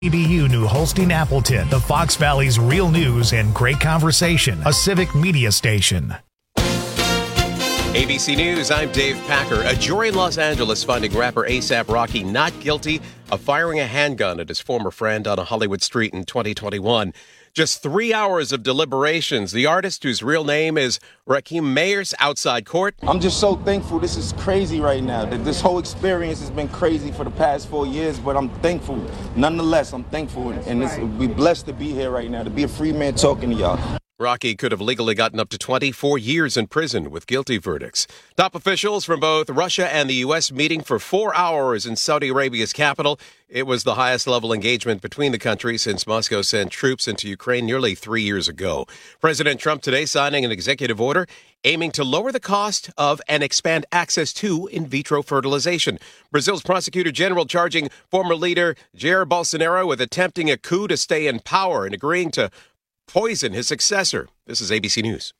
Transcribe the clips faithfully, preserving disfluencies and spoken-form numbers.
E B U New Holstein Appleton, the Fox Valley's real news and great conversation, a civic media station. A B C News, I'm Dave Packer. A jury in Los Angeles finding rapper A$AP Rocky not guilty of firing a handgun at his former friend on a Hollywood street in twenty twenty-one. Just three hours of deliberations. The artist, whose real name is Rakim Mayers, outside court. I'm just so thankful. This is crazy right now. This whole experience has been crazy for the past four years, but I'm thankful. Nonetheless, I'm thankful, and it's, we're blessed to be here right now, to be a free man talking to y'all. Rocky could have legally gotten up to twenty-four years in prison with guilty verdicts. Top officials from both Russia and the U S meeting for four hours in Saudi Arabia's capital. It was the highest level engagement between the countries since Moscow sent troops into Ukraine nearly three years ago. President Trump today signing an executive order aiming to lower the cost of and expand access to in vitro fertilization. Brazil's prosecutor general charging former leader Jair Bolsonaro with attempting a coup to stay in power and agreeing to poison his successor. This is A B C News.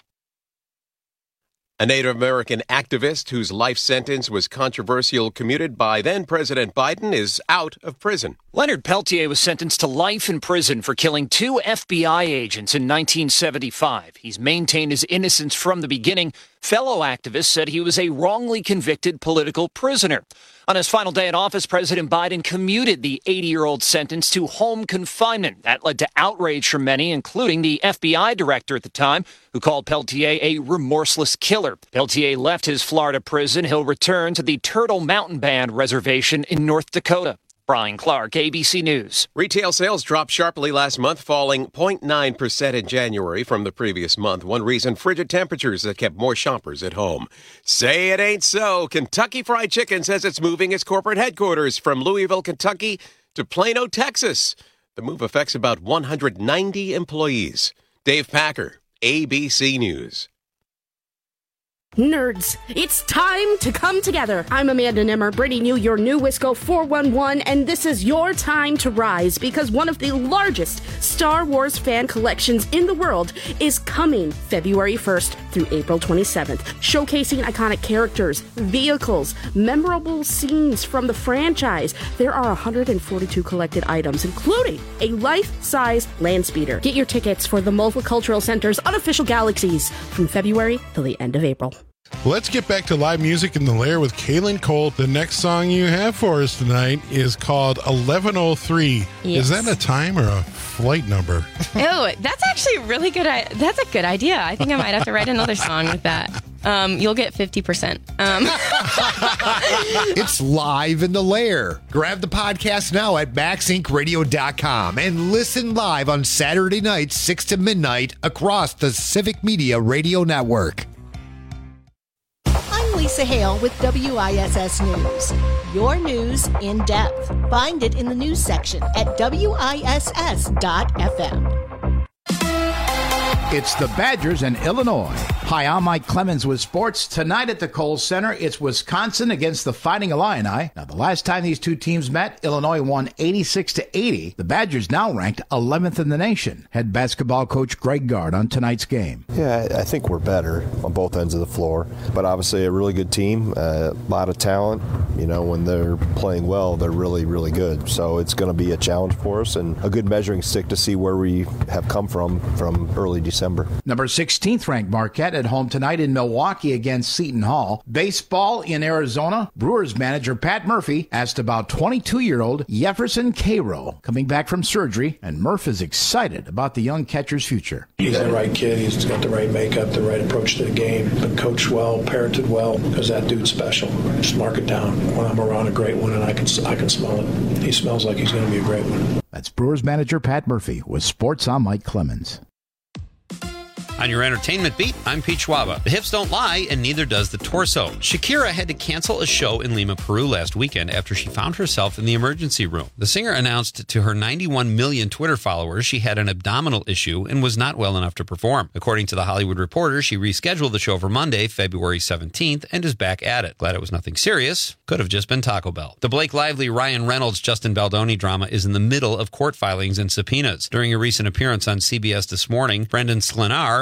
A Native American activist whose life sentence was controversial commuted by then-President Biden is out of prison. Leonard Peltier was sentenced to life in prison for killing two F B I agents in nineteen seventy-five. He's maintained his innocence from the beginning. Fellow activists said he was a wrongly convicted political prisoner. On his final day in office, President Biden commuted the eighty-year-old sentence to home confinement. That led to outrage from many, including the F B I director at the time, who called Peltier a remorseless killer. Peltier left his Florida prison. He'll return to the Turtle Mountain Band Reservation in North Dakota. Brian Clark, A B C News. Retail sales dropped sharply last month, falling zero point nine percent in January from the previous month. One reason, frigid temperatures that kept more shoppers at home. Say it ain't so. Kentucky Fried Chicken says it's moving its corporate headquarters from Louisville, Kentucky to Plano, Texas. The move affects about one hundred ninety employees. Dave Packer, A B C News. Nerds, it's time to come together. I'm Amanda Nimmer, bringing you your new Wisco four one one, and this is your time to rise because one of the largest Star Wars fan collections in the world is coming February first through April twenty-seventh, showcasing iconic characters, vehicles, memorable scenes from the franchise. There are one hundred forty-two collected items, including a life-size land speeder. Get your tickets for the Multicultural Center's unofficial Galaxies from February till the end of April. Let's get back to live music in the Lair with Kaylin Colt. The next song you have for us tonight is called eleven oh three. Yes. Is that a time or a flight number? Oh, that's actually a really good. That's a good idea. I think I might have to write another song with that. Um, you'll get fifty percent. Um. It's live in the Lair. Grab the podcast now at max inc radio dot com and listen live on Saturday nights, six to midnight across the Civic Media Radio Network. Lisa Hale with W I S S News. Your news in depth. Find it in the news section at W I S S dot F M. It's the Badgers and Illinois. Hi, I'm Mike Clemens with sports. Tonight at the Kohl Center, it's Wisconsin against the Fighting Illini. Now, the last time these two teams met, Illinois won eighty-six to eighty. The Badgers now ranked eleventh in the nation. Head basketball coach Greg Gard on tonight's game. Yeah, I think we're better on both ends of the floor, but obviously a really good team, a lot of talent. You know, when they're playing well, they're really, really good. So it's going to be a challenge for us and a good measuring stick to see where we have come from from early December. Number sixteenth ranked Marquette at home tonight in Milwaukee against Seton Hall. Baseball in Arizona. Brewers manager Pat Murphy asked about twenty-two-year-old Jefferson Cairo coming back from surgery, and Murph is excited about the young catcher's future. He's the right kid. He's got the right makeup, the right approach to the game. Been coached well, parented well, because that dude's special. Just mark it down. When I'm around a great one and I can, I can smell it. He smells like he's going to be a great one. That's Brewers manager Pat Murphy with Sports. I'm Mike Clemens. On your entertainment beat, I'm Pete Schwaba. The hips don't lie, and neither does the torso. Shakira had to cancel a show in Lima, Peru last weekend after she found herself in the emergency room. The singer announced to her ninety-one million Twitter followers she had an abdominal issue and was not well enough to perform. According to The Hollywood Reporter, she rescheduled the show for Monday, February seventeenth, and is back at it. Glad it was nothing serious. Could have just been Taco Bell. The Blake Lively, Ryan Reynolds, Justin Baldoni drama is in the middle of court filings and subpoenas. During a recent appearance on C B S This Morning, Brendan Slinar,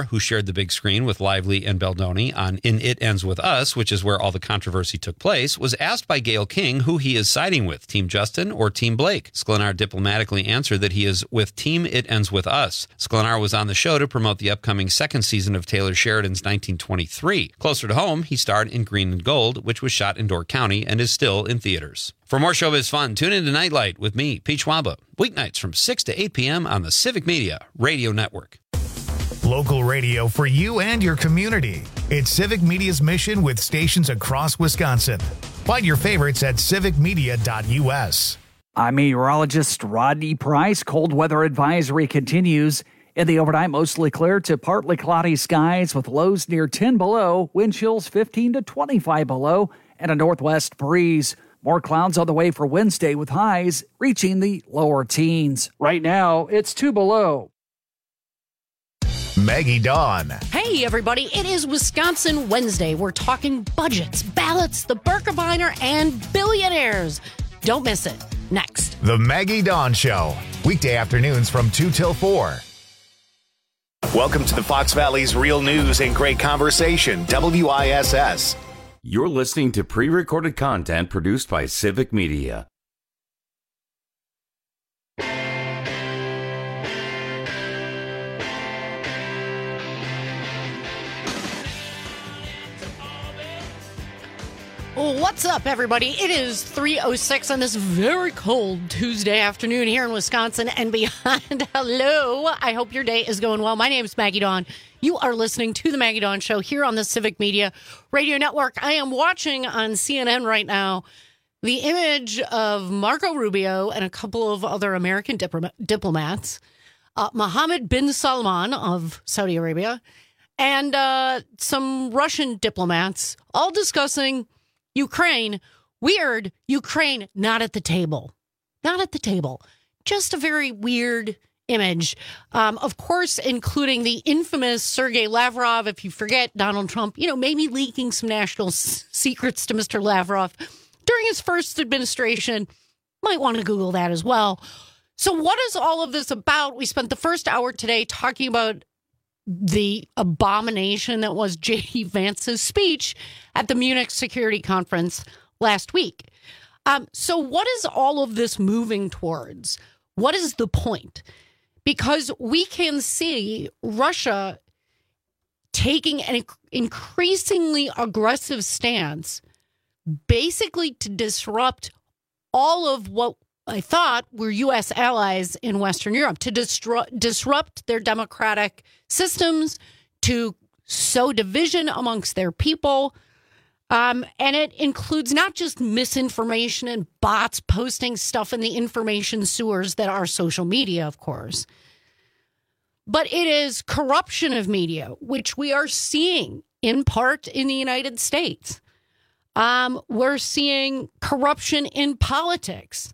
who shared the big screen with Lively and Beldoni on In It Ends With Us, which is where all the controversy took place, was asked by Gayle King who he is siding with, Team Justin or Team Blake. Sklenar diplomatically answered that he is with Team It Ends With Us. Sklenar was on the show to promote the upcoming second season of Taylor Sheridan's nineteen twenty-three. Closer to home, he starred in Green and Gold, which was shot in Door County and is still in theaters. For more showbiz fun, tune in to Nightlight with me, Pete Schwaba, weeknights from six to eight p.m. on the Civic Media Radio Network. Local radio for you and your community. It's Civic Media's mission with stations across Wisconsin. Find your favorites at civic media dot u s. I'm meteorologist Rodney Price. Cold weather advisory continues. In the overnight, mostly clear to partly cloudy skies with lows near ten below, wind chills fifteen to twenty-five below, and a northwest breeze. More clouds on the way for Wednesday with highs reaching the lower teens. Right now, it's two below. Maggie Dawn. Hey, everybody. It is Wisconsin Wednesday. We're talking budgets, ballots, the Birkebeiner, and billionaires. Don't miss it. Next. The Maggie Dawn Show. Weekday afternoons from two till four. Welcome to the Fox Valley's Real News and Great Conversation, W I S S. You're listening to pre-recorded content produced by Civic Media. What's up, everybody? It is three oh six on this very cold Tuesday afternoon here in Wisconsin and beyond. Hello. I hope your day is going well. My name is Maggie Dawn. You are listening to the Maggie Dawn Show here on the Civic Media Radio Network. I am watching on C N N right now the image of Marco Rubio and a couple of other American diplomat- diplomats, uh, Mohammed bin Salman of Saudi Arabia, and uh, some Russian diplomats all discussing Ukraine. Weird. Ukraine not at the table. Not at the table. Just a very weird image. Um, of course, including the infamous Sergei Lavrov. If you forget, Donald Trump, you know, maybe leaking some national s- secrets to Mister Lavrov during his first administration. Might want to Google that as well. So what is all of this about? We spent the first hour today talking about the abomination that was J D. Vance's speech at the Munich Security Conference last week. Um, so what is all of this moving towards? What is the point? Because we can see Russia taking an increasingly aggressive stance, basically to disrupt all of what I thought were U S allies in Western Europe, to distru- disrupt their democratic systems, to sow division amongst their people. Um, and it includes not just misinformation and bots posting stuff in the information sewers that are social media, of course, but it is corruption of media, which we are seeing in part in the United States. Um, we're seeing corruption in politics.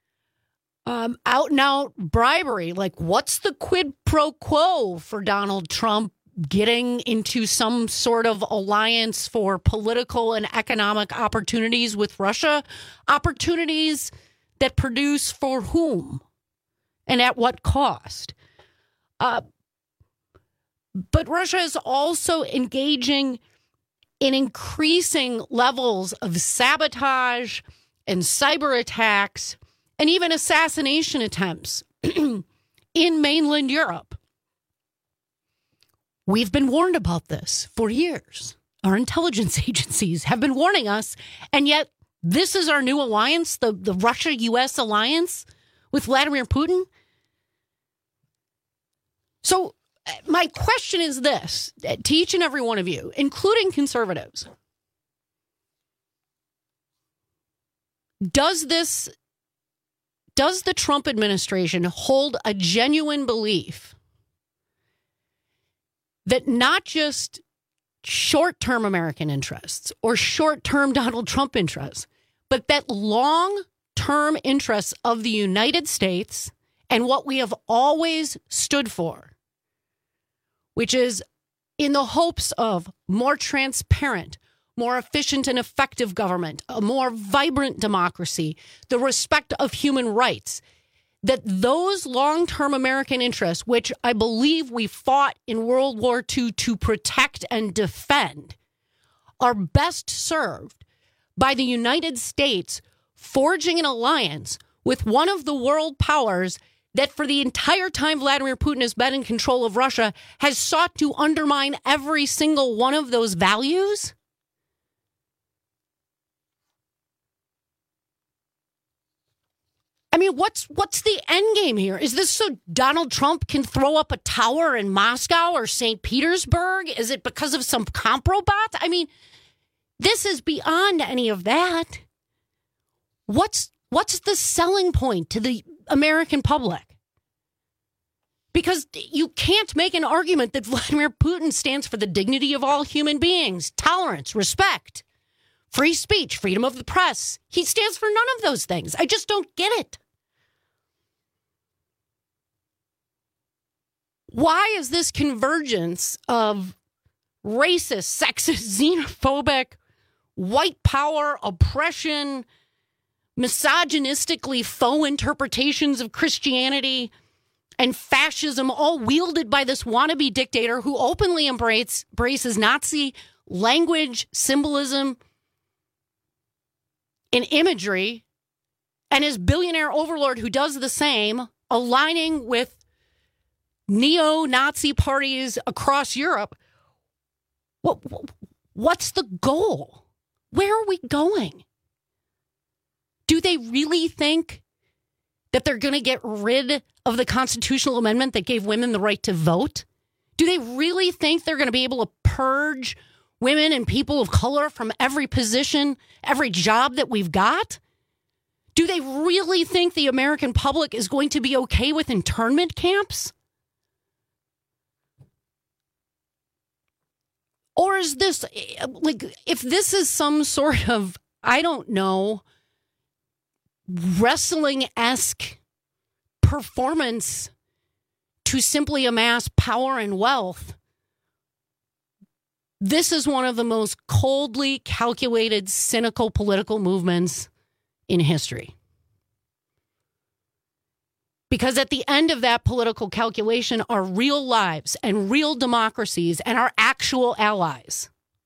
Um, out and out bribery. Like, what's the quid pro quo for Donald Trump getting into some sort of alliance for political and economic opportunities with Russia? Opportunities that produce for whom and at what cost? Uh, but Russia is also engaging in increasing levels of sabotage and cyber attacks and even assassination attempts in mainland Europe. We've been warned about this for years. Our intelligence agencies have been warning us, and yet this is our new alliance, the, the Russia-U S alliance with Vladimir Putin. So my question is this, to each and every one of you, including conservatives. Does this, does the Trump administration hold a genuine belief that not just short-term American interests or short-term Donald Trump interests, but that long-term interests of the United States and what we have always stood for, which is in the hopes of more transparent, more efficient and effective government, a more vibrant democracy, the respect of human rights, that those long-term American interests, which I believe we fought in World War Two to protect and defend, are best served by the United States forging an alliance with one of the world powers that for the entire time Vladimir Putin has been in control of Russia has sought to undermine every single one of those values? I mean, what's what's the end game here? Is this so Donald Trump can throw up a tower in Moscow or Saint Petersburg? Is it because of some comprobot? I mean, this is beyond any of that. What's what's the selling point to the American public? Because you can't make an argument that Vladimir Putin stands for the dignity of all human beings, tolerance, respect, free speech, freedom of the press. He stands for none of those things. I just don't get it. Why is this convergence of racist, sexist, xenophobic, white power, oppression, misogynistically faux interpretations of Christianity and fascism all wielded by this wannabe dictator who openly embrace, embraces Nazi language, symbolism, and imagery, and his billionaire overlord who does the same, aligning with neo-Nazi parties across Europe? What, what's the goal? Where are we going? Do they really think that they're going to get rid of the constitutional amendment that gave women the right to vote? Do they really think they're going to be able to purge women and people of color from every position, every job that we've got? Do they really think the American public is going to be okay with internment camps? Or is this, like, if this is some sort of, I don't know, wrestling-esque performance to simply amass power and wealth, this is one of the most coldly calculated, cynical political movements in history. Because at the end of that political calculation are real lives and real democracies and our actual allies.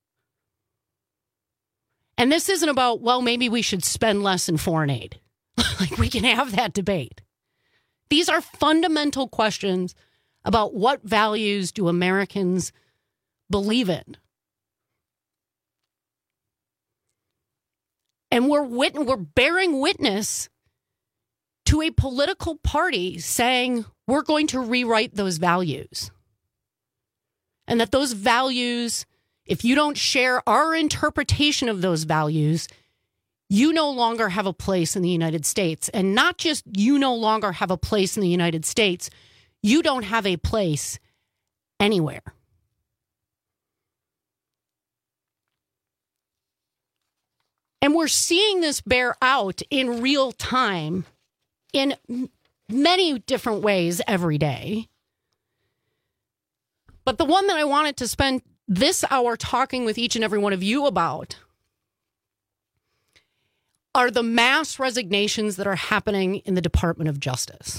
And this isn't about, well, maybe we should spend less in foreign aid. Like, we can have that debate. These are fundamental questions about what values do Americans believe in. And we're wit- we're bearing witness to a political party saying we're going to rewrite those values. And that those values, if you don't share our interpretation of those values, you no longer have a place in the United States. And not just you no longer have a place in the United States, you don't have a place anywhere. And we're seeing this bear out in real time in many different ways every day. But the one that I wanted to spend this hour talking with each and every one of you about are the mass resignations that are happening in the Department of Justice.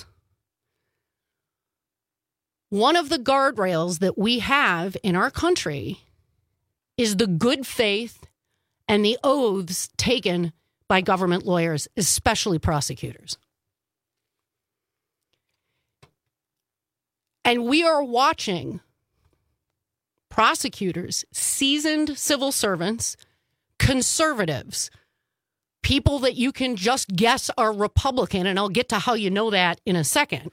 One of the guardrails that we have in our country is the good faith and the oaths taken by government lawyers, especially prosecutors. And we are watching prosecutors, seasoned civil servants, conservatives, people that you can just guess are Republican, and I'll get to how you know that in a second,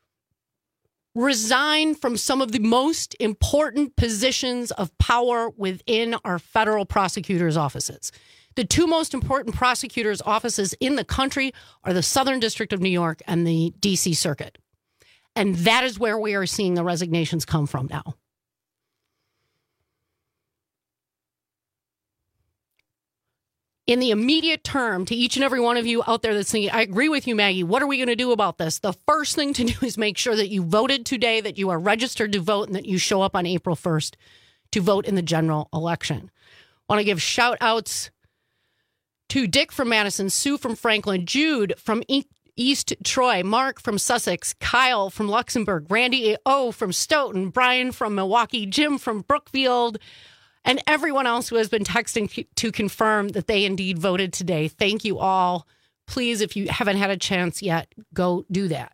resign from some of the most important positions of power within our federal prosecutors' offices. The two most important prosecutors' offices in the country are the Southern District of New York and the D C Circuit. And that is where we are seeing the resignations come from now. In the immediate term, to each and every one of you out there that's thinking, I agree with you, Maggie, what are we going to do about this? The first thing to do is make sure that you voted today, that you are registered to vote, and that you show up on April first to vote in the general election. I want to give shout outs to Dick from Madison, Sue from Franklin, Jude from e- East Troy, Mark from Sussex, Kyle from Luxembourg, Randy O from Stoughton, Brian from Milwaukee, Jim from Brookfield, and everyone else who has been texting to confirm that they indeed voted today. Thank you all. Please, if you haven't had a chance yet, go do that.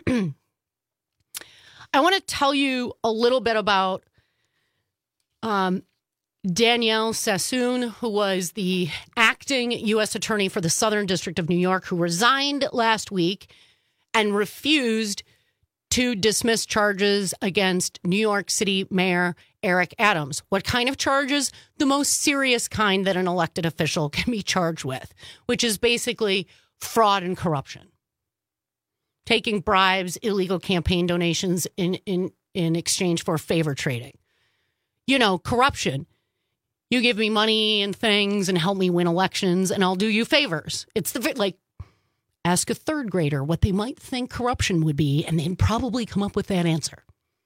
I want to tell you a little bit about um, Danielle Sassoon, who was the acting U S attorney for the Southern District of New York, who resigned last week and refused to dismiss charges against New York City Mayor Eric Adams. What kind of charges? The most serious kind that an elected official can be charged with, which is basically fraud and corruption. Taking bribes, illegal campaign donations in, in, in exchange for favor trading. You know, corruption. You give me money and things and help me win elections, and I'll do you favors. It's the like, ask a third grader what they might think corruption would be, and they'd probably come up with that answer.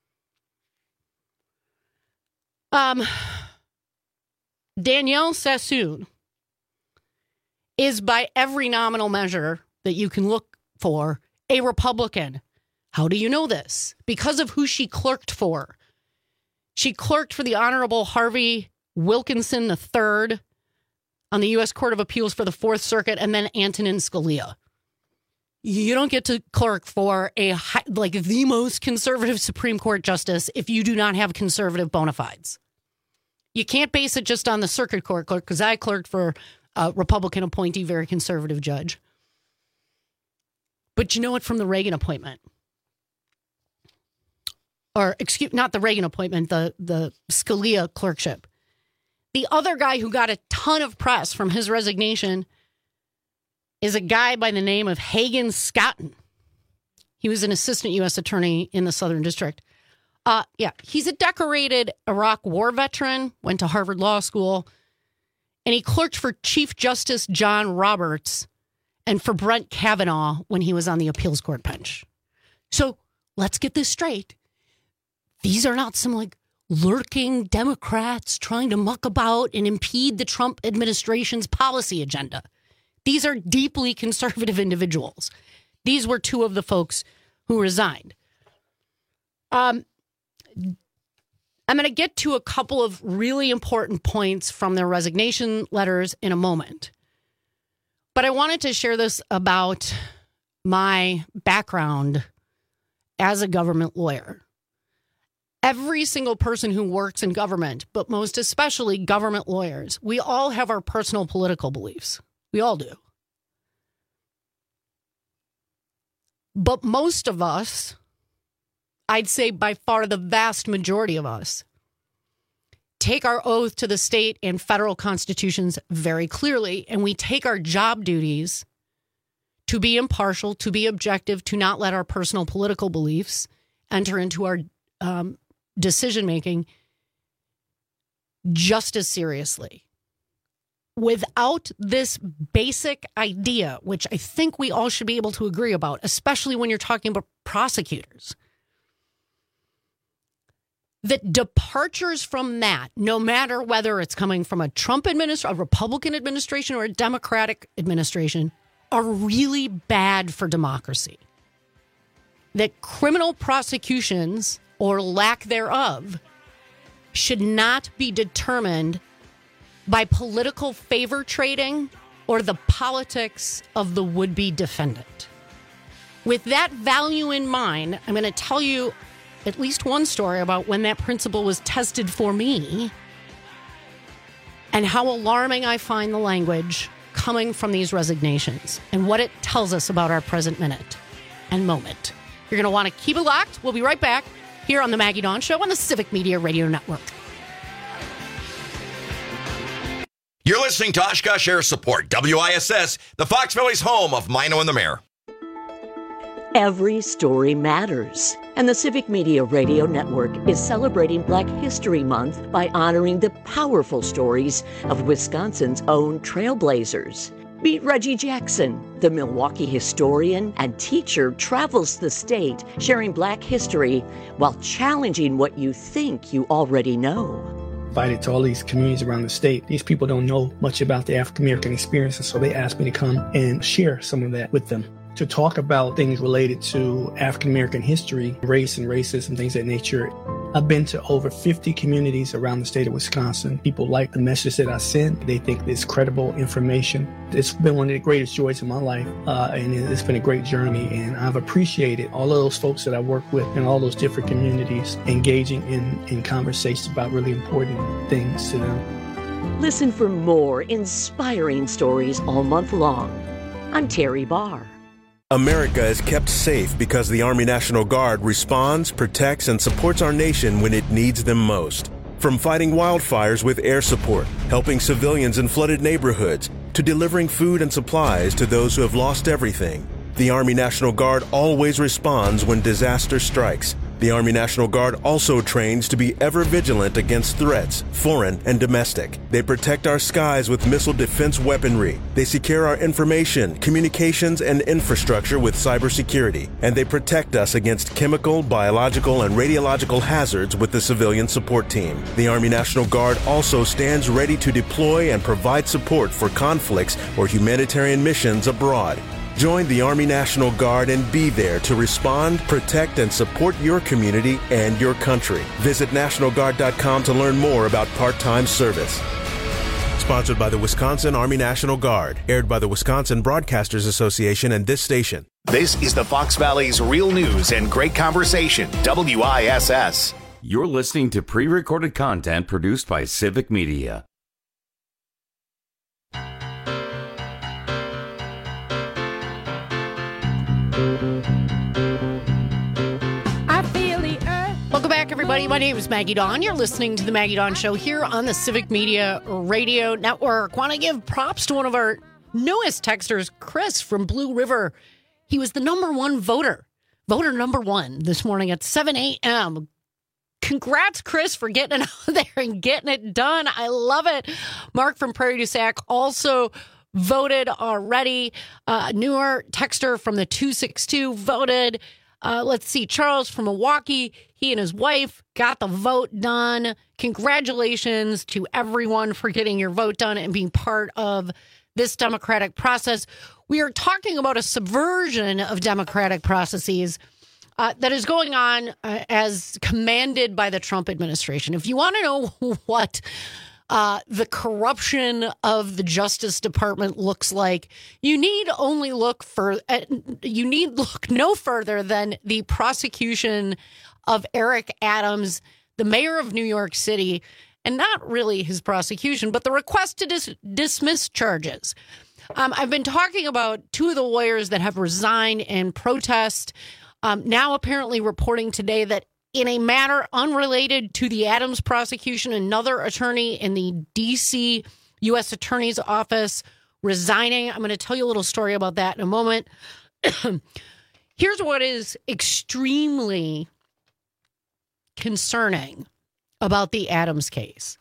Um, Danielle Sassoon is, by every nominal measure that you can look for, a Republican. How do you know this? Because of who she clerked for. She clerked for the Honorable Harvey Wilkinson the third on the U S Court of Appeals for the Fourth Circuit, and then Antonin Scalia. You don't get to clerk for a like the most conservative Supreme Court justice if you do not have conservative bona fides. You can't base it just on the circuit court clerk, because I clerked for a Republican appointee, very conservative judge. But you know what, from the Reagan appointment, or excuse, not the Reagan appointment, the, the Scalia clerkship. The other guy who got a ton of press from his resignation is a guy by the name of Hagen Scotton. He was an assistant U S attorney in the Southern District. Uh, yeah, he's a decorated Iraq war veteran, went to Harvard Law School, and he clerked for Chief Justice John Roberts and for Brett Kavanaugh when he was on the appeals court bench. So let's get this straight. These are not some like lurking Democrats trying to muck about and impede the Trump administration's policy agenda. These are deeply conservative individuals. These were two of the folks who resigned. Um, I'm going to get to a couple of really important points from their resignation letters in a moment. But I wanted to share this about my background as a government lawyer. Every single person who works in government, but most especially government lawyers, we all have our personal political beliefs. We all do. But most of us, I'd say by far the vast majority of us, take our oath to the state and federal constitutions very clearly, and we take our job duties to be impartial, to be objective, to not let our personal political beliefs enter into our um, decision-making just as seriously. Without this basic idea, which I think we all should be able to agree about, especially when you're talking about prosecutors, that departures from that, no matter whether it's coming from a Trump administration, a Republican administration, or a Democratic administration, are really bad for democracy. That criminal prosecutions, or lack thereof, should not be determined by political favor trading or the politics of the would-be defendant. With that value in mind, I'm going to tell you at least one story about when that principle was tested for me and how alarming I find the language coming from these resignations and what it tells us about our present minute and moment. You're going to want to keep it locked. We'll be right back here on the Maggie Dawn Show on the Civic Media Radio Network. You're listening to Oshkosh Air Support, W I S S, the Fox Valley's home of Mino and the Mayor. Every story matters, and the Civic Media Radio Network is celebrating Black History Month by honoring the powerful stories of Wisconsin's own trailblazers. Meet Reggie Jackson, the Milwaukee historian and teacher, travels the state sharing Black history while challenging what you think you already know. Invited to all these communities around the state. These people don't know much about the African American experience, and so they asked me to come and share some of that with them, to talk about things related to African American history, race and racism, things of that nature. I've been to over fifty communities around the state of Wisconsin. People like the message that I sent. They think it's credible information. It's been one of the greatest joys of my life, uh, and it's been a great journey. And I've appreciated all of those folks that I work with in all those different communities engaging in, in conversations about really important things to them. Listen for more inspiring stories all month long. I'm Terry Barr. America is kept safe because the Army National Guard responds, protects, and supports our nation when it needs them most. From fighting wildfires with air support, helping civilians in flooded neighborhoods, to delivering food and supplies to those who have lost everything, the Army National Guard always responds when disaster strikes. The Army National Guard also trains to be ever vigilant against threats, foreign and domestic. They protect our skies with missile defense weaponry. They secure our information, communications, and infrastructure with cybersecurity. And they protect us against chemical, biological, and radiological hazards with the civilian support team. The Army National Guard also stands ready to deploy and provide support for conflicts or humanitarian missions abroad. Join the Army National Guard and be there to respond, protect, and support your community and your country. Visit National Guard dot com to learn more about part-time service. Sponsored by the Wisconsin Army National Guard. Aired by the Wisconsin Broadcasters Association and this station. This is the Fox Valley's Real News and Great Conversation, W I S S. You're listening to pre-recorded content produced by Civic Media. I feel the earth. Welcome back, everybody. My name is Maggie Dawn. You're listening to the Maggie Dawn Show here on the Civic Media Radio Network. Want to give props to one of our newest texters, Chris from Blue River. He was the number one voter, voter number one this morning at seven a.m. Congrats, Chris, for getting it out there and getting it done. I love it. Mark from Prairie du Sac also voted already. Uh, newer texter from the two six two voted. Uh, let's see, Charles from Milwaukee, he and his wife got the vote done. Congratulations to everyone for getting your vote done and being part of this democratic process. We are talking about a subversion of democratic processes uh, that is going on uh, as commanded by the Trump administration. If you want to know what Uh, the corruption of the Justice Department looks like, you need only look for uh, you need look no further than the prosecution of Eric Adams, the mayor of New York City, and not really his prosecution, but the request to dis- dismiss charges. Um, I've been talking about two of the lawyers that have resigned in protest. Um, now apparently reporting today that in a matter unrelated to the Adams prosecution, another attorney in the D C U S Attorney's Office resigning. I'm going to tell you a little story about that in a moment. Here's what is extremely concerning about the Adams case.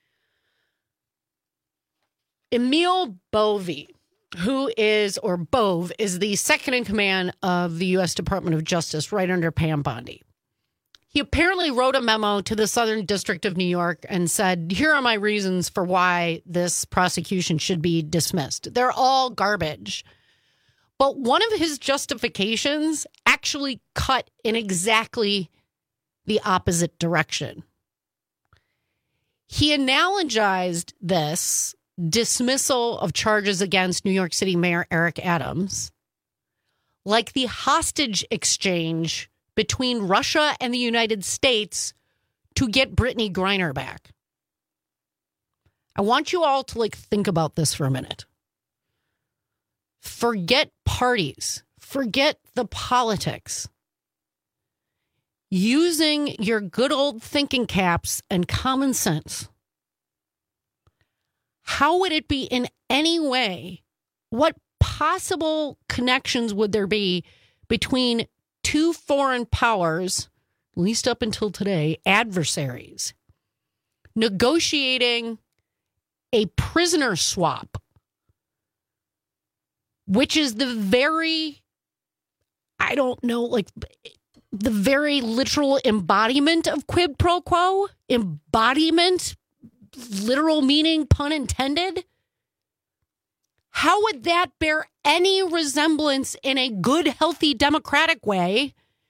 Emil Bovee, who is, or Bove, is the second in command of the U S Department of Justice right under Pam Bondi. He apparently wrote a memo to the Southern District of New York and said, here are my reasons for why this prosecution should be dismissed. They're all garbage. But one of his justifications actually cut in exactly the opposite direction. He analogized this dismissal of charges against New York City Mayor Eric Adams like the hostage exchange between Russia and the United States to get Brittany Griner back. I want you all to like think about this for a minute. Forget parties. Forget the politics. Using your good old thinking caps and common sense. How would it be in any way? What possible connections would there be between two foreign powers, at least up until today, adversaries, negotiating a prisoner swap, which is the very, I don't know, like the very literal embodiment of quid pro quo? Embodiment, literal meaning, pun intended? How would that bear any resemblance in a good, healthy, democratic way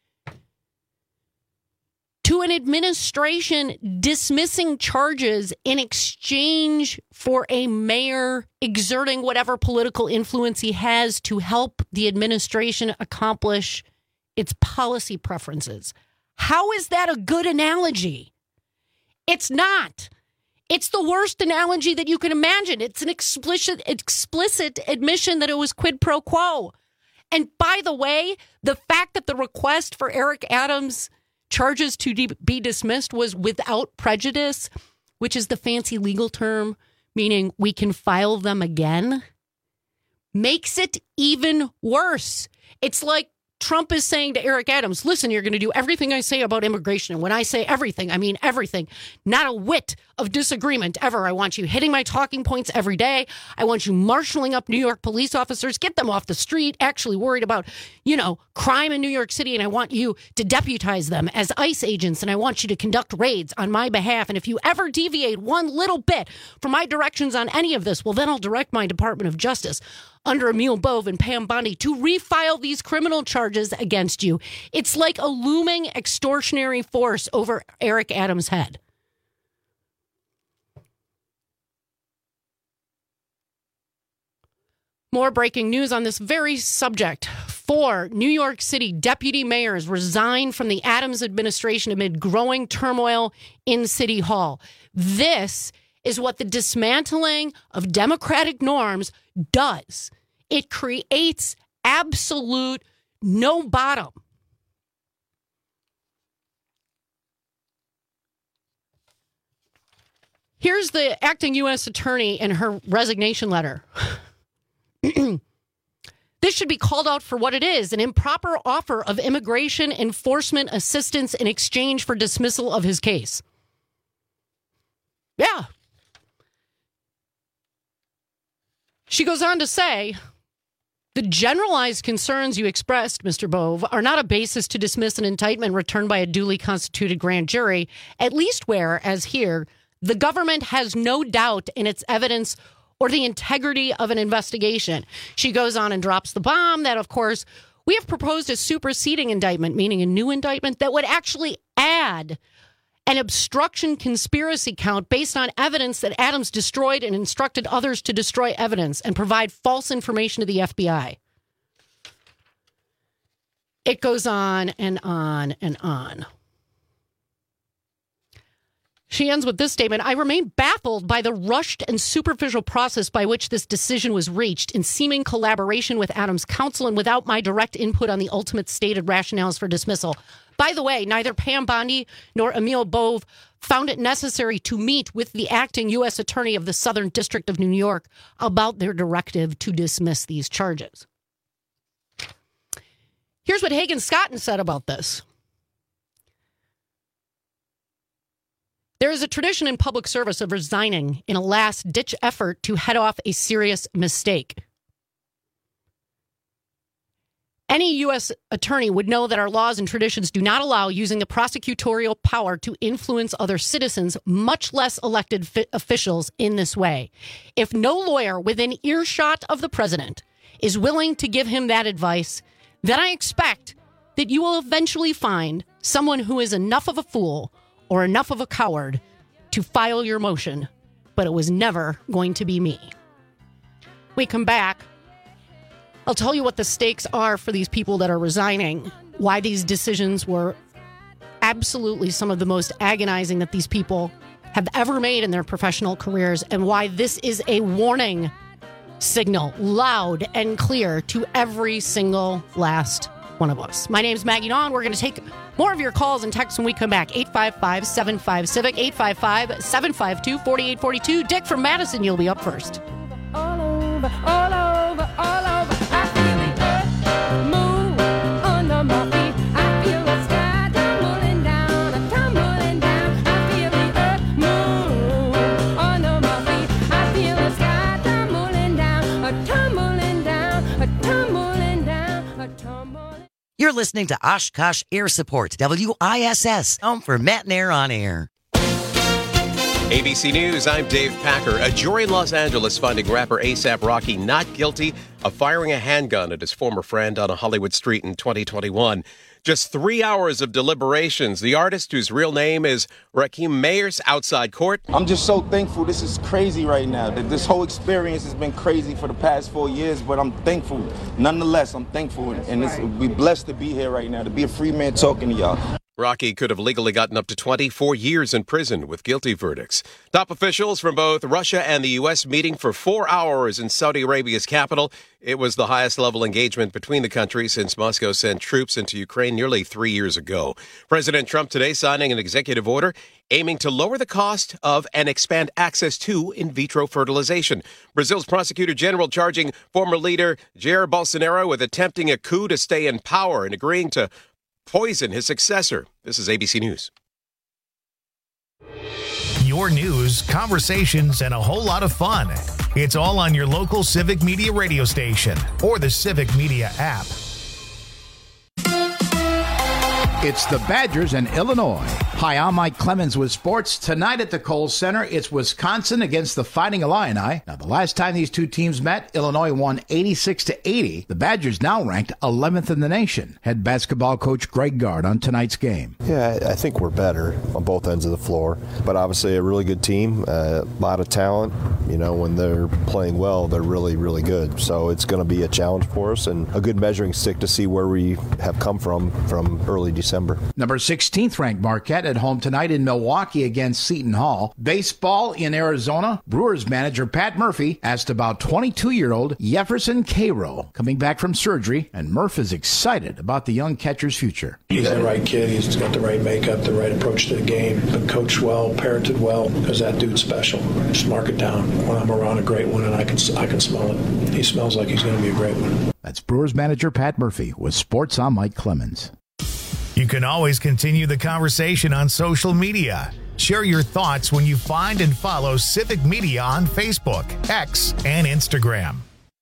to an administration dismissing charges in exchange for a mayor exerting whatever political influence he has to help the administration accomplish its policy preferences? How is that a good analogy? It's not. It's the worst analogy that you can imagine. It's an explicit, explicit admission that it was quid pro quo. And by the way, the fact that the request for Eric Adams' charges to de- be dismissed was without prejudice, which is the fancy legal term, meaning we can file them again, makes it even worse. It's like Trump is saying to Eric Adams, listen, you're going to do everything I say about immigration. And when I say everything, I mean everything. Not a whit of disagreement ever. I want you hitting my talking points every day. I want you marshaling up New York police officers, get them off the street, actually worried about, you know, crime in New York City. And I want you to deputize them as ICE agents. And I want you to conduct raids on my behalf. And if you ever deviate one little bit from my directions on any of this, well, then I'll direct my Department of Justice under Emil Bove and Pam Bondi to refile these criminal charges against you. It's like a looming extortionary force over Eric Adams' head. More breaking news on this very subject. Four New York City deputy mayors resigned from the Adams administration amid growing turmoil in City Hall. This is what the dismantling of democratic norms does. It creates absolute no bottom. Here's the acting U S attorney in her resignation letter. This should be called out for what it is, an improper offer of immigration enforcement assistance in exchange for dismissal of his case. Yeah. She goes on to say, the generalized concerns you expressed, Mister Bove, are not a basis to dismiss an indictment returned by a duly constituted grand jury, at least where, as here, the government has no doubt in its evidence or the integrity of an investigation. She goes on and drops the bomb that, of course, we have proposed a superseding indictment, meaning a new indictment that would actually add an obstruction conspiracy count based on evidence that Adams destroyed and instructed others to destroy evidence and provide false information to the F B I. It goes on and on and on. She ends with this statement. I remain baffled by the rushed and superficial process by which this decision was reached in seeming collaboration with Adams' counsel and without my direct input on the ultimate stated rationales for dismissal. By the way, neither Pam Bondi nor Emil Bove found it necessary to meet with the acting U S attorney of the Southern District of New York about their directive to dismiss these charges. Here's what Hagen Scotton said about this. There is a tradition in public service of resigning in a last-ditch effort to head off a serious mistake. Any U S attorney would know that our laws and traditions do not allow using the prosecutorial power to influence other citizens, much less elected fi- officials, in this way. If no lawyer within earshot of the president is willing to give him that advice, then I expect that you will eventually find someone who is enough of a fool or enough of a coward to file your motion, but it was never going to be me. We come back. I'll tell you what the stakes are for these people that are resigning, why these decisions were absolutely some of the most agonizing that these people have ever made in their professional careers, and why this is a warning signal, loud and clear, to every single last one of us. My name's Maggie Nawn. We're going to take more of your calls and texts when we come back. eight five five, seven five, civic, eight five five, seven five two, four eight four two. Dick from Madison, you'll be up first. All over, all over, all over. I feel the earth move under my feet. I feel the sky tumbling down, tumbling down. I feel the earth move under my feet. I feel the sky tumbling down, tumbling down, tumbling down, tumbling. You're listening to Oshkosh Air Support, W I S S, home for Matt and Air on Air. A B C News, I'm Dave Packer. A jury in Los Angeles finding rapper A$AP Rocky not guilty of firing a handgun at his former friend on a Hollywood street in twenty twenty-one. Just three hours of deliberations. The artist, whose real name is Rakim Mayers, outside court. I'm just so thankful. This is crazy right now. This whole experience has been crazy for the past four years, but I'm thankful. Nonetheless, I'm thankful, and it's, we're blessed to be here right now, to be a free man talking to y'all. Rocky could have legally gotten up to twenty-four years in prison with guilty verdicts. Top officials from both Russia and the U S meeting for four hours in Saudi Arabia's capital. It was the highest level engagement between the countries since Moscow sent troops into Ukraine nearly three years ago. President Trump today signing an executive order aiming to lower the cost of and expand access to in vitro fertilization. Brazil's prosecutor general charging former leader Jair Bolsonaro with attempting a coup to stay in power and agreeing to poison his successor. This is A B C News. Your news, conversations, and a whole lot of fun. It's all on your local Civic Media radio station or the Civic Media app. It's the Badgers and Illinois. Hi, I'm Mike Clemens with sports. Tonight at the Kohl Center, it's Wisconsin against the Fighting Illini. Now, the last time these two teams met, Illinois won eighty-six to eighty. The Badgers now ranked eleventh in the nation. Head basketball coach Greg Gard on tonight's game. Yeah, I think we're better on both ends of the floor, but obviously a really good team, a lot of talent. You know, when they're playing well, they're really, really good. So it's going to be a challenge for us and a good measuring stick to see where we have come from from early December. Number sixteenth ranked Marquette at home tonight in Milwaukee against Seton Hall. Baseball in Arizona. Brewers manager Pat Murphy asked about twenty-two-year-old Jefferson Cairo coming back from surgery, and Murph is excited about the young catcher's future. He's the right kid. He's got the right makeup, the right approach to the game. Been coached well, parented well, because that dude's special. Just mark it down. When I'm around a great one, and I can I can smell it. He smells like he's going to be a great one. That's Brewers manager Pat Murphy with Sports on Mike Clemens. You can always continue the conversation on social media. Share your thoughts when you find and follow Civic Media on Facebook, X, and Instagram.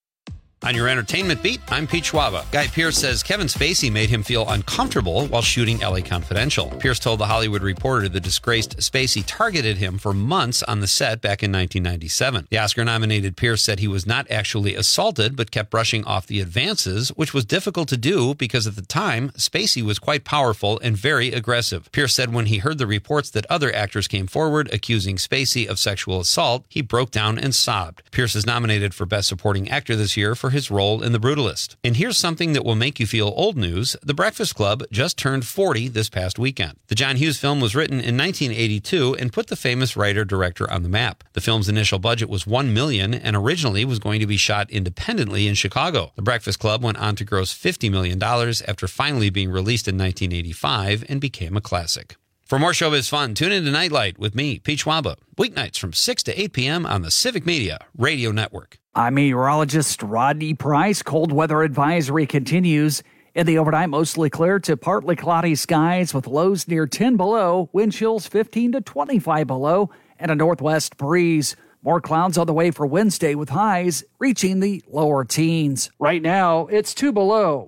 On your entertainment beat, I'm Pete Schwaba. Guy Pearce says Kevin Spacey made him feel uncomfortable while shooting L A Confidential. Pearce told The Hollywood Reporter the disgraced Spacey targeted him for months on the set back in nineteen ninety-seven. The Oscar-nominated Pearce said he was not actually assaulted, but kept brushing off the advances, which was difficult to do because at the time, Spacey was quite powerful and very aggressive. Pearce said when he heard the reports that other actors came forward accusing Spacey of sexual assault, he broke down and sobbed. Pearce is nominated for Best Supporting Actor this year for his role in The Brutalist. And here's something that will make you feel old news. The Breakfast Club just turned forty this past weekend. The John Hughes film was written in nineteen eighty-two and put the famous writer-director on the map. The film's initial budget was one million dollars and originally was going to be shot independently in Chicago. The Breakfast Club went on to gross fifty million dollars after finally being released in nineteen eighty-five and became a classic. For more showbiz fun, tune in to Nightlight with me, Pete Schwaba, weeknights from six to eight p.m. on the Civic Media Radio Network. I'm meteorologist Rodney Price. Cold weather advisory continues. In the overnight, mostly clear to partly cloudy skies with lows near ten below, wind chills fifteen to twenty-five below, and a northwest breeze. More clouds on the way for Wednesday with highs reaching the lower teens. Right now, it's two below.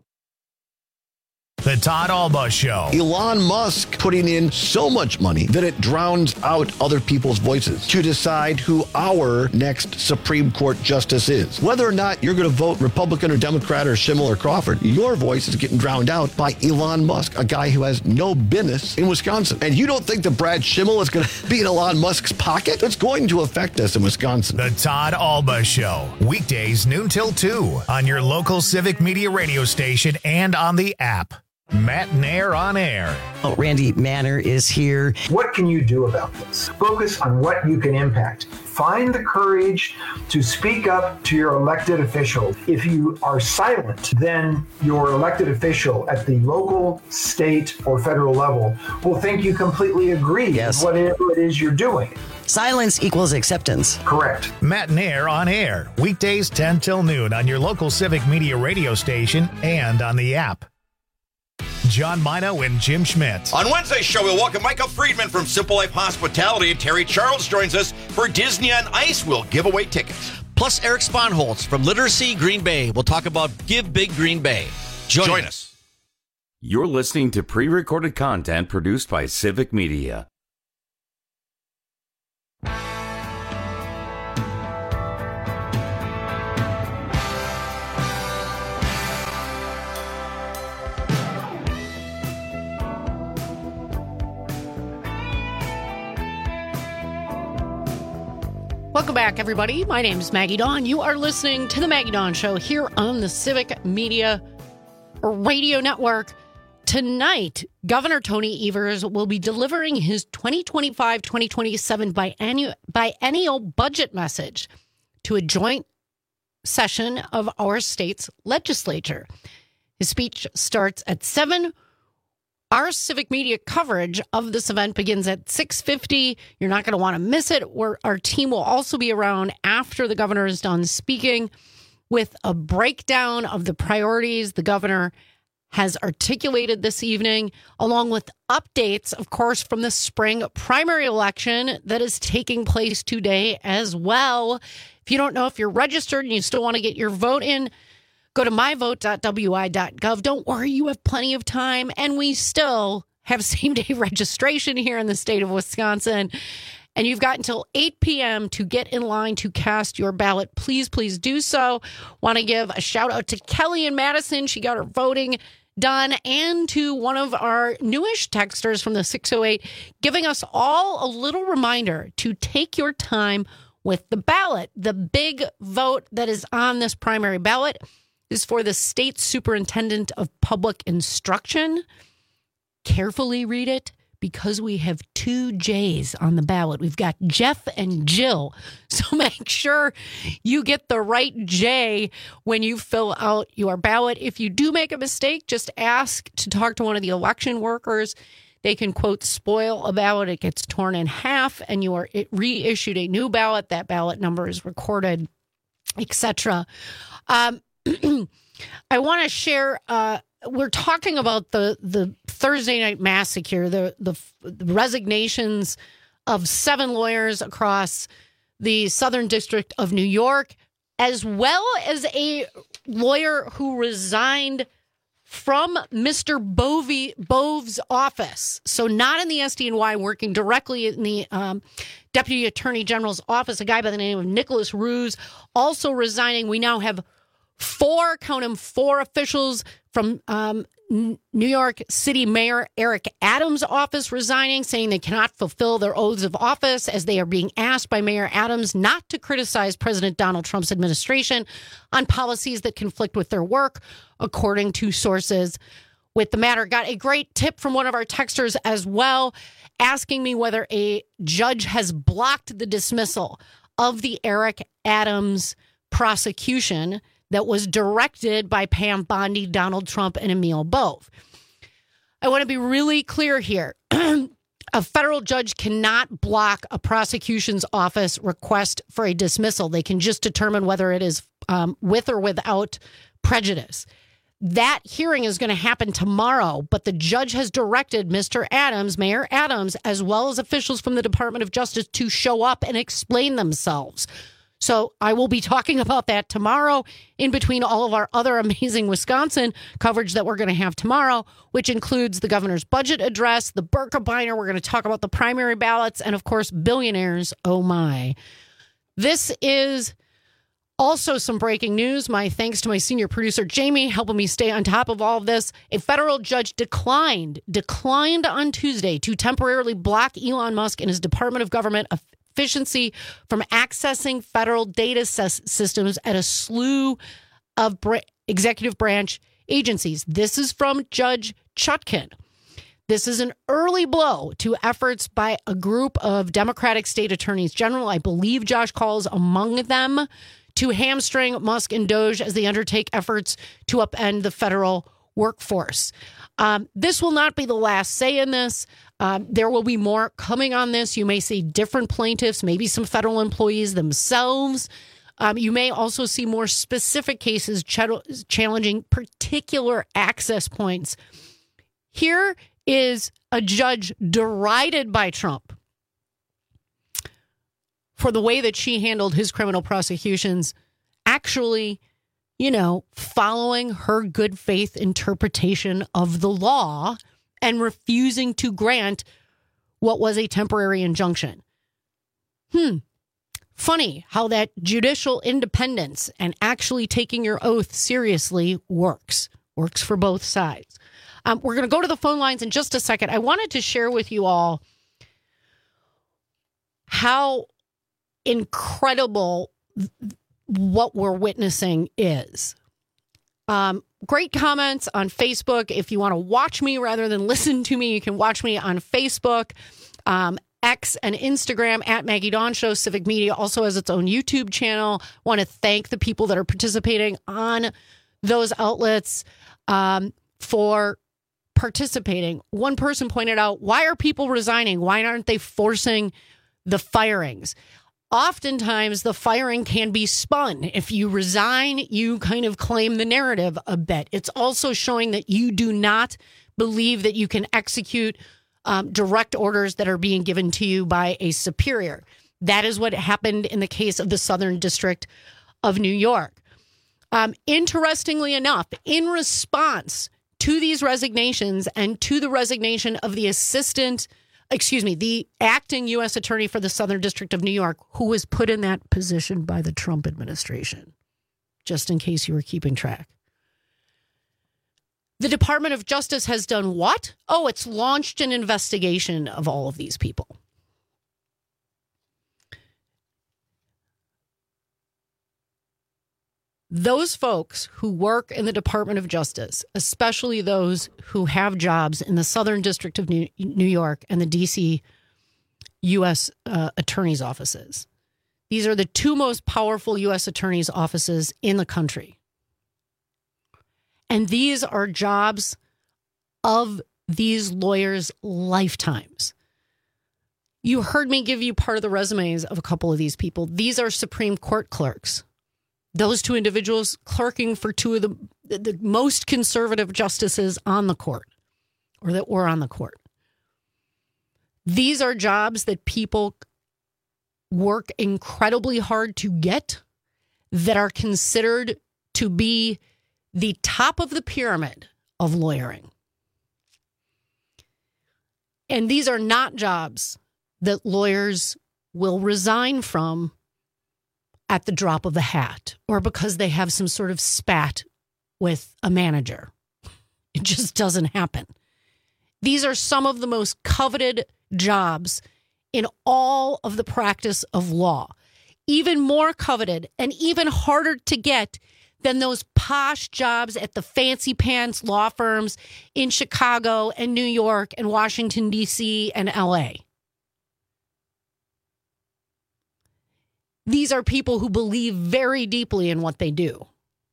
The Todd Alba Show. Elon Musk putting in so much money that it drowns out other people's voices to decide who our next Supreme Court justice is. Whether or not you're going to vote Republican or Democrat or Schimmel or Crawford, your voice is getting drowned out by Elon Musk, a guy who has no business in Wisconsin. And you don't think that Brad Schimmel is going to be in Elon Musk's pocket? That's going to affect us in Wisconsin. The Todd Alba Show. Weekdays noon till two on your local Civic Media radio station and on the app. Matt Nair on air. Oh, Randy Manor is here. What can you do about this? Focus on what you can impact. Find the courage to speak up to your elected official. If you are silent, then your elected official at the local, state, or federal level will think you completely agree yes. with whatever it is you're doing. Silence equals acceptance. Correct. Matt Nair on air. Weekdays ten till noon on your local Civic Media radio station and on the app. John Mino and Jim Schmidt. On Wednesday's show, we'll welcome Michael Friedman from Simple Life Hospitality, and Terry Charles joins us for Disney on Ice. We'll give away tickets. Plus, Eric Sponholtz from Literacy Green Bay. We'll talk about Give Big Green Bay. Join, Join us. us. You're listening to pre-recorded content produced by Civic Media. Welcome back, everybody. My name is Maggie Dawn. You are listening to The Maggie Dawn Show here on the Civic Media Radio Network. Tonight, Governor Tony Evers will be delivering his twenty twenty-five twenty twenty-seven biennial, biennial budget message to a joint session of our state's legislature. His speech starts at seven. Our Civic Media coverage of this event begins at six fifty. You're not going to want to miss it. We're, our team will also be around after the governor is done speaking with a breakdown of the priorities the governor has articulated this evening, along with updates, of course, from the spring primary election that is taking place today as well. If you don't know if you're registered and you still want to get your vote in, go to my vote dot w i dot gov. Don't worry, you have plenty of time. And we still have same-day registration here in the state of Wisconsin. And you've got until eight p.m. to get in line to cast your ballot. Please, please do so. Want to give a shout-out to Kelly in Madison. She got her voting done. And to one of our newish texters from the six oh eight, giving us all a little reminder to take your time with the ballot. The big vote that is on this primary ballot is for the state superintendent of public instruction. Carefully read it because we have two J's on the ballot. We've got Jeff and Jill. So make sure you get the right J when you fill out your ballot. If you do make a mistake, just ask to talk to one of the election workers. They can, quote, spoil a ballot. It gets torn in half and you are reissued a new ballot. That ballot number is recorded, et cetera. Um, I want to share, uh, we're talking about the, the Thursday night massacre, the, the, the resignations of seven lawyers across the Southern District of New York, as well as a lawyer who resigned from Mister Bovey, Bove's office. So not in the S D N Y, working directly in the um, Deputy Attorney General's office, a guy by the name of Nicholas Ruse, also resigning. We now have four, count them, four officials from um, New York City Mayor Eric Adams' office resigning, saying they cannot fulfill their oaths of office as they are being asked by Mayor Adams not to criticize President Donald Trump's administration on policies that conflict with their work, according to sources with the matter. Got a great tip from one of our texters as well, asking me whether a judge has blocked the dismissal of the Eric Adams prosecution that was directed by Pam Bondi, Donald Trump, and Emil Bove. I want to be really clear here. A federal judge cannot block a prosecution's office request for a dismissal. They can just determine whether it is um, with or without prejudice. That hearing is going to happen tomorrow, but the judge has directed Mister Adams, Mayor Adams, as well as officials from the Department of Justice to show up and explain themselves. So I will be talking about that tomorrow in between all of our other amazing Wisconsin coverage that we're going to have tomorrow, which includes the governor's budget address, the Birkebeiner. We're going to talk about the primary ballots and, of course, billionaires. Oh, my. This is also some breaking news. My thanks to my senior producer, Jamie, helping me stay on top of all of this. A federal judge declined, declined on Tuesday to temporarily block Elon Musk and his Department of Government efficiency from accessing federal data systems at a slew of br- executive branch agencies. This is from Judge Chutkan. This is an early blow to efforts by a group of Democratic state attorneys general. I believe Josh Kaul is among them, to hamstring Musk and Doge as they undertake efforts to upend the federal workforce. Um, this will not be the last say in this. Um, there will be more coming on this. You may see different plaintiffs, maybe some federal employees themselves. Um, you may also see more specific cases ch- challenging particular access points. Here is a judge derided by Trump for the way that she handled his criminal prosecutions, actually, you know, following her good faith interpretation of the law and refusing to grant what was a temporary injunction. Hmm. Funny how that judicial independence and actually taking your oath seriously works. Works for both sides. Um, we're going to go to the phone lines in just a second. I wanted to share with you all how incredible what we're witnessing is. Um, great comments on Facebook. If you want to watch me rather than listen to me, you can watch me on Facebook, um, X, and Instagram at Maggie Dawn Show. Civic Media also has its own YouTube channel. Want to thank the people that are participating on those outlets um, for participating. One person pointed out, why are people resigning? Why aren't they forcing the firings? Oftentimes, the firing can be spun. If you resign, you kind of claim the narrative a bit. It's also showing that you do not believe that you can execute um, direct orders that are being given to you by a superior. That is what happened in the case of the Southern District of New York. Um, interestingly enough, in response to these resignations and to the resignation of the assistant excuse me, the acting U S attorney for the Southern District of New York, who was put in that position by the Trump administration, just in case you were keeping track. The Department of Justice has done what? Oh, it's launched an investigation of all of these people. Those folks who work in the Department of Justice, especially those who have jobs in the Southern District of New York and the D C U S uh, attorney's offices, these are the two most powerful U S attorney's offices in the country. And these are jobs of these lawyers' lifetimes. You heard me give you part of the resumes of a couple of these people. These are Supreme Court clerks. Those two individuals clerking for two of the, the most conservative justices on the court, or that were on the court. These are jobs that people work incredibly hard to get, that are considered to be the top of the pyramid of lawyering. And these are not jobs that lawyers will resign from at the drop of the hat, or because they have some sort of spat with a manager. It just doesn't happen. These are some of the most coveted jobs in all of the practice of law. Even more coveted and even harder to get than those posh jobs at the fancy pants law firms in Chicago and New York and Washington, D C and L A. These are people who believe very deeply in what they do.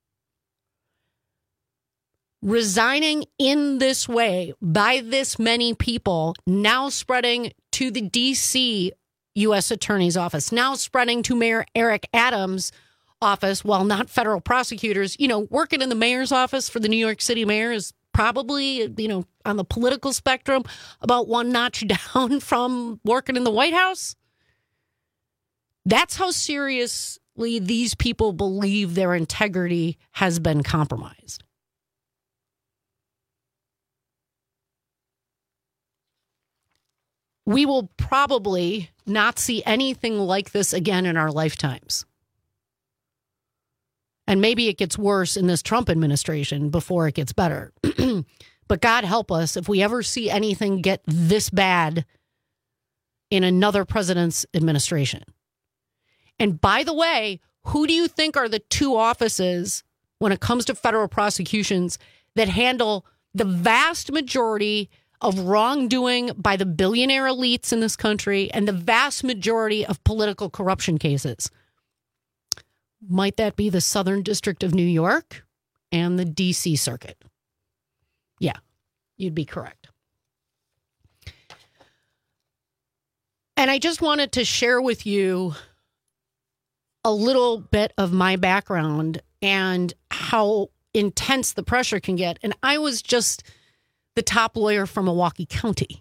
Resigning in this way by this many people, now spreading to the D C U S Attorney's Office, now spreading to Mayor Eric Adams' office, while not federal prosecutors. You know, working in the mayor's office for the New York City mayor is probably, you know, on the political spectrum, about one notch down from working in the White House. That's how seriously these people believe their integrity has been compromised. We will probably not see anything like this again in our lifetimes. And maybe it gets worse in this Trump administration before it gets better. But God help us if we ever see anything get this bad in another president's administration. And by the way, who do you think are the two offices when it comes to federal prosecutions that handle the vast majority of wrongdoing by the billionaire elites in this country and the vast majority of political corruption cases? Might that be the Southern District of New York and the D C Circuit? Yeah, you'd be correct. And I just wanted to share with you a little bit of my background and how intense the pressure can get. And I was just the top lawyer from Milwaukee County.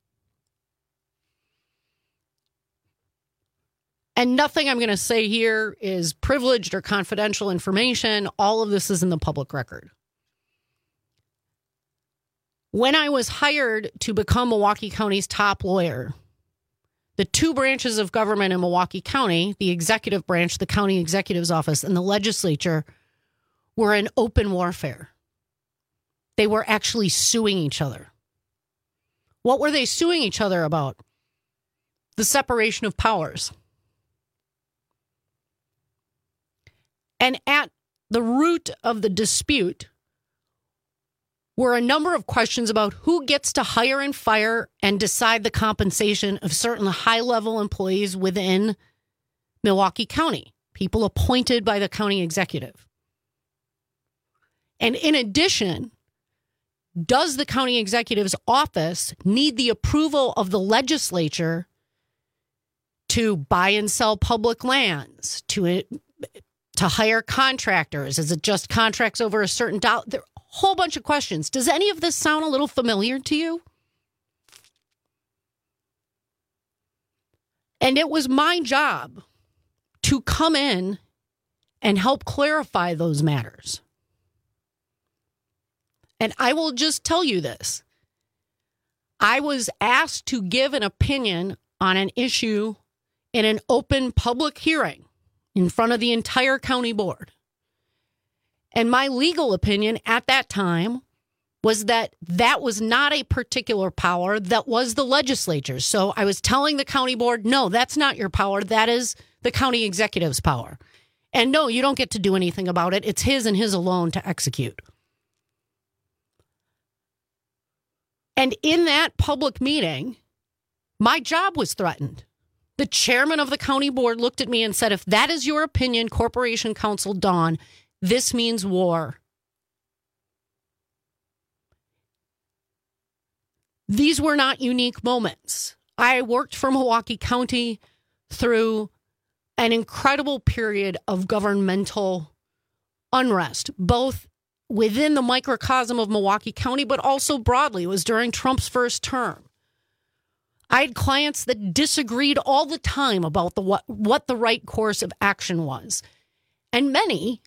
And nothing I'm going to say here is privileged or confidential information. All of this is in the public record. When I was hired to become Milwaukee County's top lawyer, the two branches of government in Milwaukee County, the executive branch, the county executive's office, and the legislature, were in open warfare. They were actually suing each other. What were they suing each other about? The separation of powers. And at the root of the dispute were a number of questions about who gets to hire and fire and decide the compensation of certain high-level employees within Milwaukee County, people appointed by the county executive. And in addition, does the county executive's office need the approval of the legislature to buy and sell public lands, to to hire contractors? Is it just contracts over a certain dollar? There are a whole bunch of questions. Does any of this sound a little familiar to you? And it was my job to come in and help clarify those matters. And I will just tell you this. I was asked to give an opinion on an issue in an open public hearing in front of the entire county board. And my legal opinion at that time was that that was not a particular power, that was the legislature. So I was telling the county board, no, that's not your power. That is the county executive's power. And no, you don't get to do anything about it. It's his and his alone to execute. And in that public meeting, my job was threatened. The chairman of the county board looked at me and said, if that is your opinion, Corporation Counsel Dawn, this means war. These were not unique moments. I worked for Milwaukee County through an incredible period of governmental unrest, both within the microcosm of Milwaukee County, but also broadly. It was during Trump's first term. I had clients that disagreed all the time about the what, what the right course of action was. And many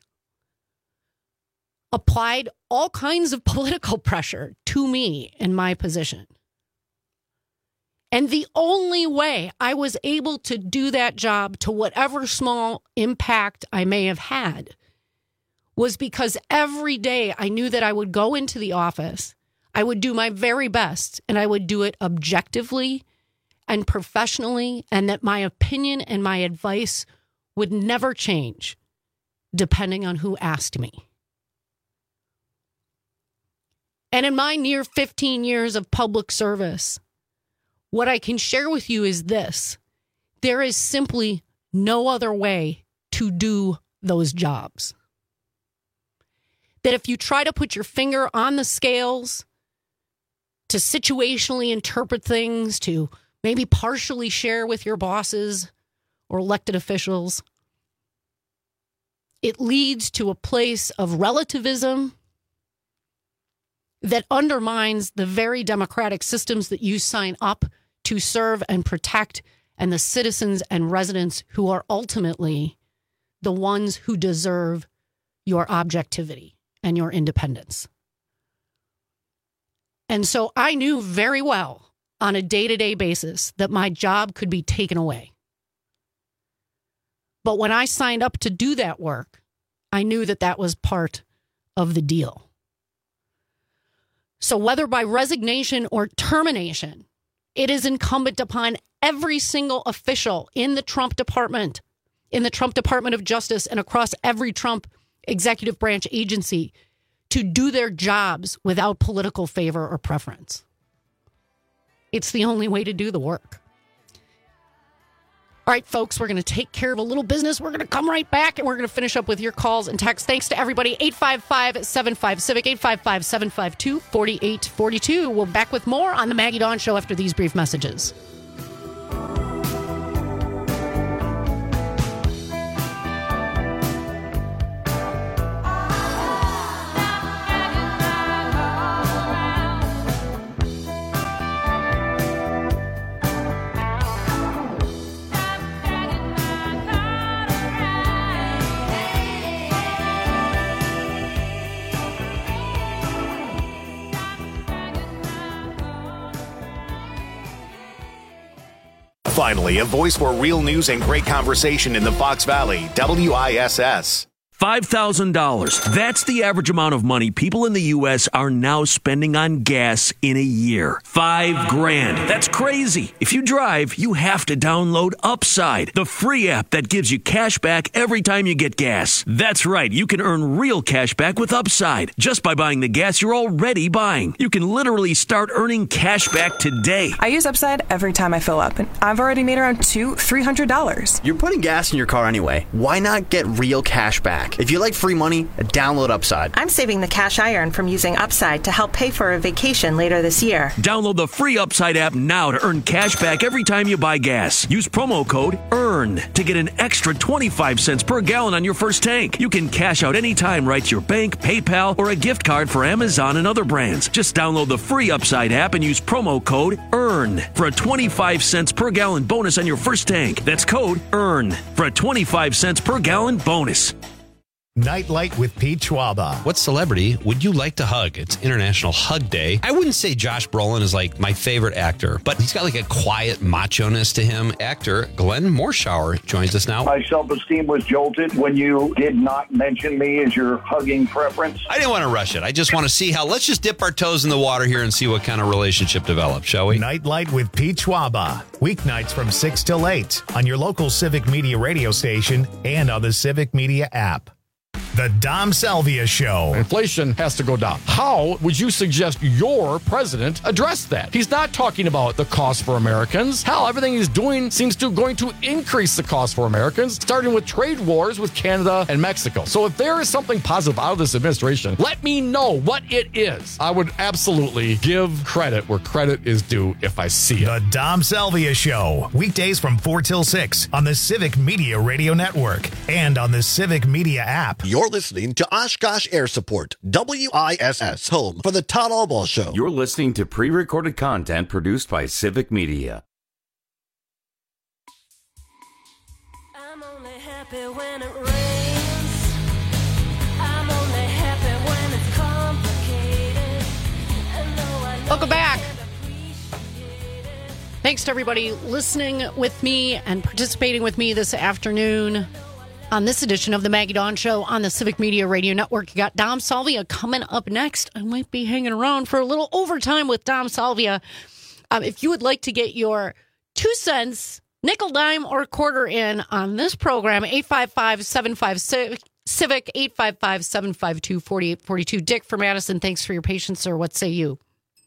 applied all kinds of political pressure to me in my position. And the only way I was able to do that job, to whatever small impact I may have had, was because every day I knew that I would go into the office, I would do my very best, and I would do it objectively and professionally, and that my opinion and my advice would never change depending on who asked me. And in my near fifteen years of public service, what I can share with you is this. There is simply no other way to do those jobs. That if you try to put your finger on the scales, to situationally interpret things, to maybe partially share with your bosses or elected officials, it leads to a place of relativism that undermines the very democratic systems that you sign up to serve and protect, and the citizens and residents who are ultimately the ones who deserve your objectivity and your independence. And so I knew very well on a day-to-day basis that my job could be taken away. But when I signed up to do that work, I knew that that was part of the deal. So whether by resignation or termination, it is incumbent upon every single official in the Trump department, in the Trump Department of Justice, and across every Trump executive branch agency to do their jobs without political favor or preference. It's the only way to do the work. All right, folks, we're going to take care of a little business. We're going to come right back, and we're going to finish up with your calls and texts. Thanks to everybody. eight five five, seven five, CIVIC, eight five five, seven five two, four eight four two. We'll be back with more on the Maggie Dawn Show after these brief messages. Finally, a voice for real news and great conversation in the Fox Valley, W I S S. five thousand dollars. That's the average amount of money people in the U S are now spending on gas in a year. Five grand. That's crazy. If you drive, you have to download Upside, the free app that gives you cash back every time you get gas. That's right. You can earn real cash back with Upside just by buying the gas you're already buying. You can literally start earning cash back today. I use Upside every time I fill up, and I've already made around two, three hundred dollars. You're putting gas in your car anyway. Why not get real cash back? If you like free money, download Upside. I'm saving the cash I earn from using Upside to help pay for a vacation later this year. Download the free Upside app now to earn cash back every time you buy gas. Use promo code EARN to get an extra twenty-five cents per gallon on your first tank. You can cash out anytime right to your bank, PayPal, or a gift card for Amazon and other brands. Just download the free Upside app and use promo code EARN for a twenty-five cents per gallon bonus on your first tank. That's code EARN for a twenty-five cents per gallon bonus. Nightlight with Pete Schwaba. What celebrity would you like to hug? It's International Hug Day. I wouldn't say Josh Brolin is like my favorite actor, but he's got like a quiet macho-ness to him. Actor Glenn Morshower joins us now. My self-esteem was jolted when you did not mention me as your hugging preference. I didn't want to rush it. I just want to see how, let's just dip our toes in the water here and see what kind of relationship develops, shall we? Nightlight with Pete Schwaba. Weeknights from six till eight on your local Civic Media radio station and on the Civic Media app. The Dom Salvia Show. Inflation has to go down. How would you suggest your president address that? He's not talking about the cost for Americans. Hell, everything he's doing seems to going to increase the cost for Americans, starting with trade wars with Canada and Mexico. So if there is something positive out of this administration, let me know what it is. I would absolutely give credit where credit is due if I see it. The Dom Salvia Show. Weekdays from four till six on the Civic Media Radio Network and on the Civic Media app. You're listening to Oshkosh Air Support, W I S S, home for the Todd Albaugh Show. You're listening to pre-recorded content produced by Civic Media. I'm only happy when it rains. I'm only happy when it's complicated. And no, I Welcome back. Thanks to everybody listening with me and participating with me this afternoon on this edition of the Maggie Dawn Show on the Civic Media Radio Network. You got Dom Salvia coming up next. I might be hanging around for a little overtime with Dom Salvia. Um, if you would like to get your two cents, nickel, dime, or quarter in on this program, eight five five, seven five six, Civic, eight five five, seven five two, four eight four two. Dick from Madison, thanks for your patience, sir. What say you?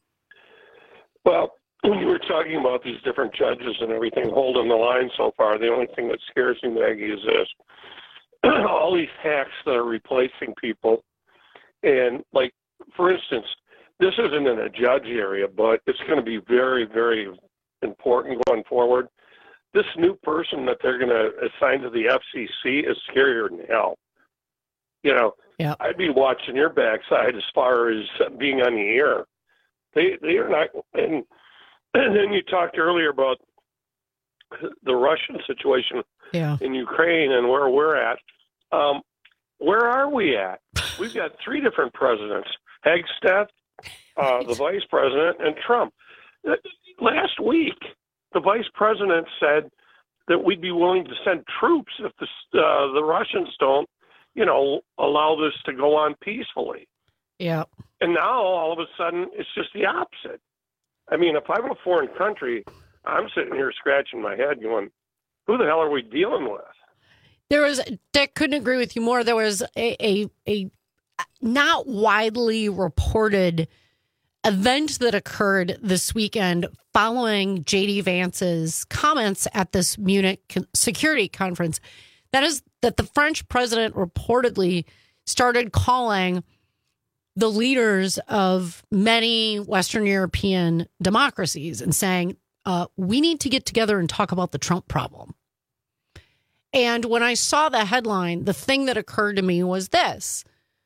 Well, we were talking about these different judges and everything holding the line so far. The only thing that scares me, Maggie, is this. All these hacks that are replacing people. And, like, for instance, this isn't in a judge area, but it's going to be very, very important going forward. This new person that they're going to assign to the F C C is scarier than hell. You know, yeah. I'd be watching your backside as far as being on the air. They they are not. And, and then you talked earlier about the Russian situation yeah. in Ukraine and where we're at. Um, where are we at? We've got three different presidents: Hegstead, uh, the vice president, and Trump. Last week, the vice president said that we'd be willing to send troops if the uh, the Russians don't, you know, allow this to go on peacefully. Yeah. And now all of a sudden, it's just the opposite. I mean, if I'm a foreign country, I'm sitting here scratching my head, going, "Who the hell are we dealing with?" There was, Dick, couldn't agree with you more. There was a, a, a not widely reported event that occurred this weekend following J D Vance's comments at this Munich security conference. That is that the French president reportedly started calling the leaders of many Western European democracies and saying, uh, we need to get together and talk about the Trump problem. And when I saw the headline, the thing that occurred to me was this.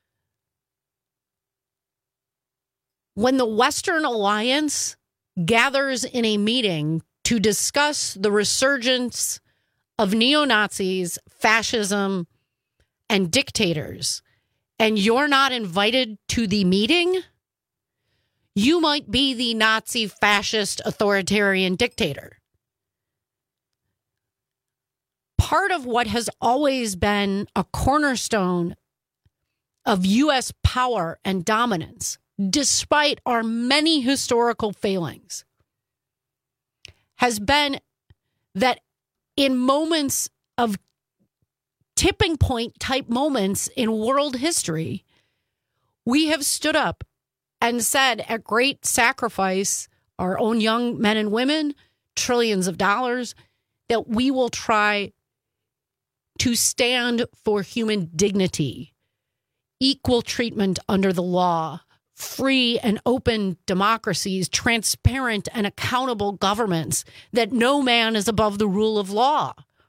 When the Western Alliance gathers in a meeting to discuss the resurgence of neo-Nazis, fascism, and dictators, and you're not invited to the meeting, you might be the Nazi, fascist, authoritarian dictator. part of what has always been a cornerstone of U S power and dominance, despite our many historical failings, has been that in moments of tipping point type moments in world history, we have stood up and said at great sacrifice, our own young men and women, trillions of dollars, that we will try to stand for human dignity, equal treatment under the law, free and open democracies, transparent and accountable governments, that no man is above the rule of law.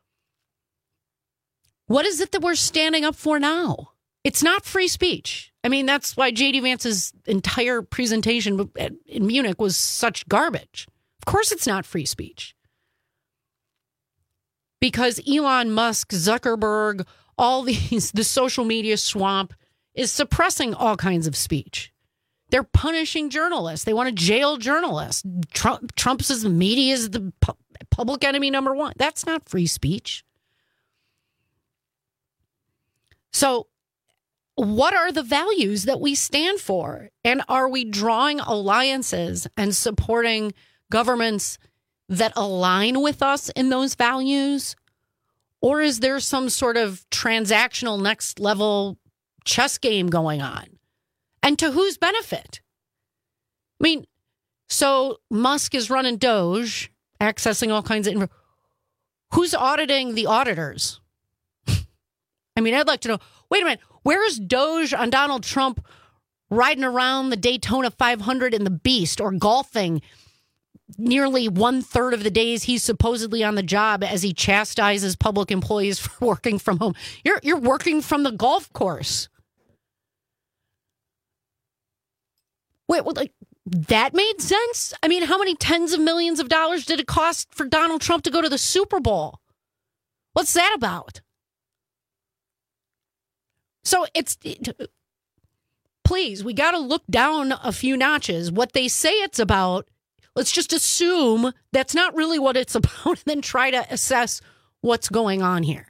What is it that we're standing up for now? It's not free speech. I mean, that's why J D Vance's entire presentation in Munich was such garbage. Of course it's not free speech. Because Elon Musk, Zuckerberg, all these, the social media swamp is suppressing all kinds of speech. They're punishing journalists. They want to jail journalists. Trump, Trump's media is the pu- public enemy number one. That's not free speech. So what are the values that we stand for? And are we drawing alliances and supporting governments that align with us in those values? Or is there some sort of transactional next level chess game going on? And to whose benefit? I mean, so Musk is running Doge, accessing all kinds of info. Who's auditing the auditors? I mean, I'd like to know, wait a minute, where's Doge on Donald Trump riding around the Daytona five hundred in the Beast or golfing nearly one third of the days he's supposedly on the job as he chastises public employees for working from home? You're, you're working from the golf course. Wait, well, like, that made sense? I mean, how many tens of millions of dollars did it cost for Donald Trump to go to the Super Bowl? What's that about? So it's, it, please, we got to look down a few notches. What they say it's about, let's just assume that's not really what it's about and then try to assess what's going on here.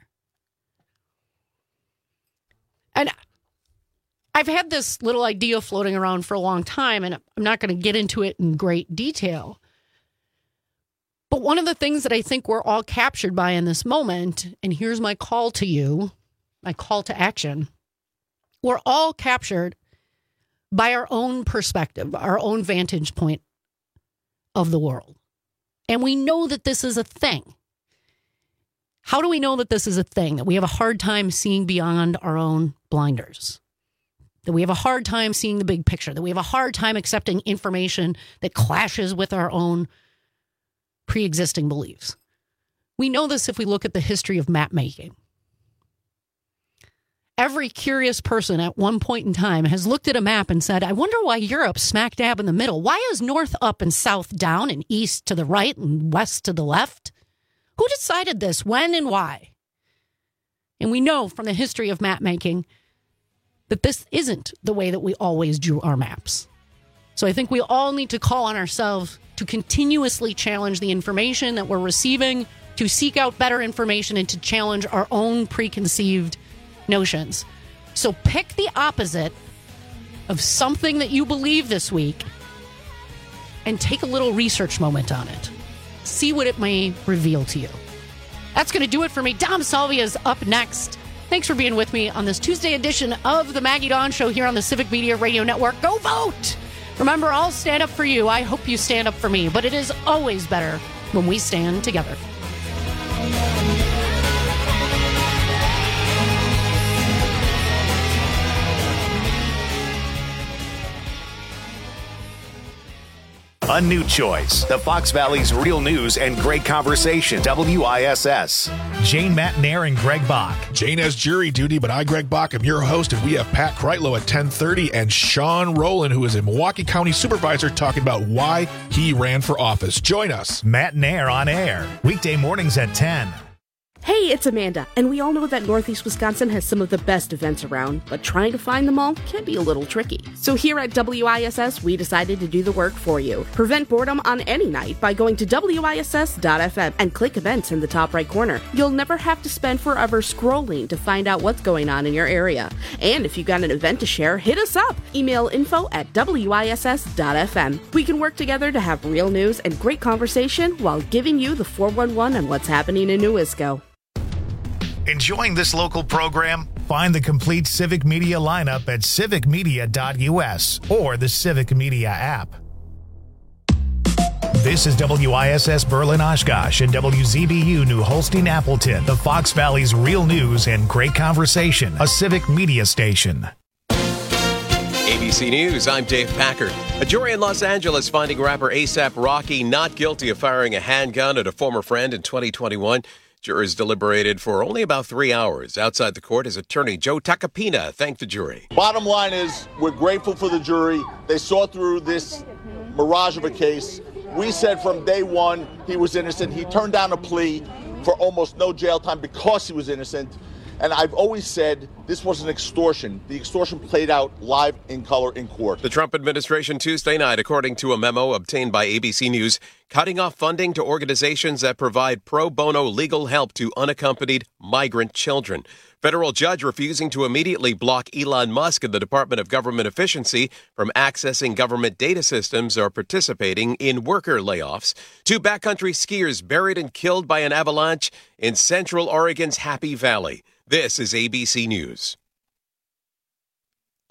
And I've had this little idea floating around for a long time, and I'm not going to get into it in great detail. But one of the things that I think we're all captured by in this moment, and here's my call to you, my call to action, we're all captured by our own perspective, our own vantage point of the world. And we know that this is a thing. How do we know that this is a thing? That we have a hard time seeing beyond our own blinders? That we have a hard time seeing the big picture? That we have a hard time accepting information that clashes with our own pre-existing beliefs? We know this if we look at the history of map making. Every curious person at one point in time has looked at a map and said, I wonder why Europe's smack dab in the middle. Why is north up and south down and east to the right and west to the left? Who decided this? When and why? And we know from the history of map making that this isn't the way that we always drew our maps. So I think we all need to call on ourselves to continuously challenge the information that we're receiving, to seek out better information, and to challenge our own preconceived notions. So pick the opposite of something that you believe this week and take a little research moment on it. See what it may reveal to you. That's going to do it for me. Dom Salvia is up next. Thanks for being with me on this Tuesday edition of the Maggie Dawn Show here on the Civic Media Radio Network. Go vote! Remember, I'll stand up for you. I hope you stand up for me. But it is always better when we stand together. A new choice. The Fox Valley's real news and great conversation. W I S S. Jane Matnair and Greg Bach. Jane has jury duty, but I, Greg Bach, am your host, and we have Pat Kreitlow at ten thirty and Sean Rowland, who is a Milwaukee County Supervisor, talking about why he ran for office. Join us. Matnair on air. Weekday mornings at ten. Hey, it's Amanda, and we all know that Northeast Wisconsin has some of the best events around, but trying to find them all can be a little tricky. So here at W I S S, we decided to do the work for you. Prevent boredom on any night by going to W I S S dot F M and click events in the top right corner. You'll never have to spend forever scrolling to find out what's going on in your area. And if you got an event to share, hit us up. Email info at W I S S dot F M. We can work together to have real news and great conversation while giving you the four one one on what's happening in Newisco. Enjoying this local program? Find the complete Civic Media lineup at civic media dot U S or the Civic Media app. This is W I S S Berlin Oshkosh and W Z B U New Holstein Appleton, the Fox Valley's real news and great conversation, a Civic Media station. A B C News, I'm Dave Packard. A jury in Los Angeles finding rapper A$AP Rocky not guilty of firing a handgun at a former friend in twenty twenty-one. Jurors deliberated for only about three hours. Outside the court, his attorney, Joe Tacopina, thanked the jury. Bottom line is, we're grateful for the jury. They saw through this mirage of a case. We said from day one he was innocent. He turned down a plea for almost no jail time because he was innocent. And I've always said this was an extortion. The extortion played out live in color in court. The Trump administration Tuesday night, according to a memo obtained by A B C News, cutting off funding to organizations that provide pro bono legal help to unaccompanied migrant children. Federal judge refusing to immediately block Elon Musk and the Department of Government Efficiency from accessing government data systems or participating in worker layoffs. Two backcountry skiers buried and killed by an avalanche in central Oregon's Happy Valley. This is A B C News.